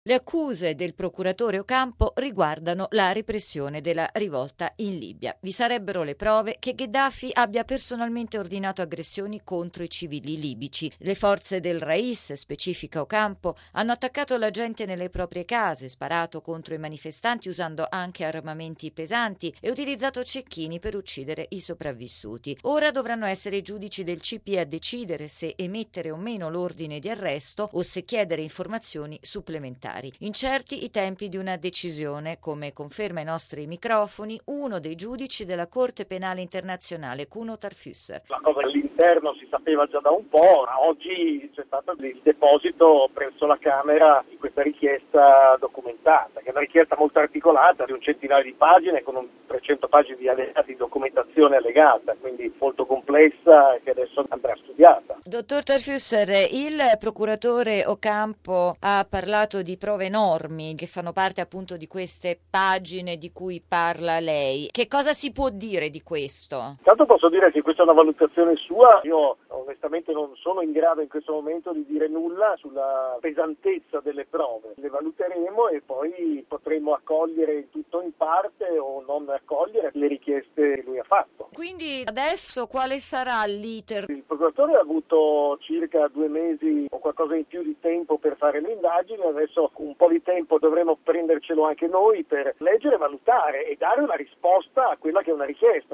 Le accuse del procuratore Ocampo riguardano la repressione della rivolta in Libia. Vi sarebbero le prove che Gheddafi abbia personalmente ordinato aggressioni contro i civili libici. Le forze del Rais, specifica Ocampo, hanno attaccato la gente nelle proprie case, sparato contro i manifestanti usando anche armamenti pesanti e utilizzato cecchini per uccidere i sopravvissuti. Ora dovranno essere i giudici del CP a decidere se emettere o meno l'ordine di arresto o se chiedere informazioni supplementari. Incerti i tempi di una decisione, come conferma ai nostri microfoni uno dei giudici della Corte Penale Internazionale, Kuno Tarfusser. La cosa all'interno si sapeva già da un po', ma oggi c'è stato il deposito presso la Camera di questa richiesta documentata, che è una richiesta molto articolata di un centinaio di pagine con 300 pagine di documentazione allegata, quindi molto complessa e che adesso andrà studiata. Dottor Tarfusser, il procuratore Ocampo ha parlato di prove enormi che fanno parte appunto di queste pagine di cui parla lei. Che cosa si può dire di questo? Intanto posso dire che questa è una valutazione sua. Io onestamente non sono in grado in questo momento di dire nulla sulla pesantezza delle prove. Le valuteremo e poi potremo accogliere tutto in parte o non accogliere le richieste che lui ha fatto. Quindi adesso quale sarà l'iter? Il procuratore ha avuto circa 2 mesi o qualcosa in più di tempo per fare le indagini, adesso un po' di tempo dovremo prendercelo anche noi per leggere, valutare e dare una risposta a quella che è una richiesta.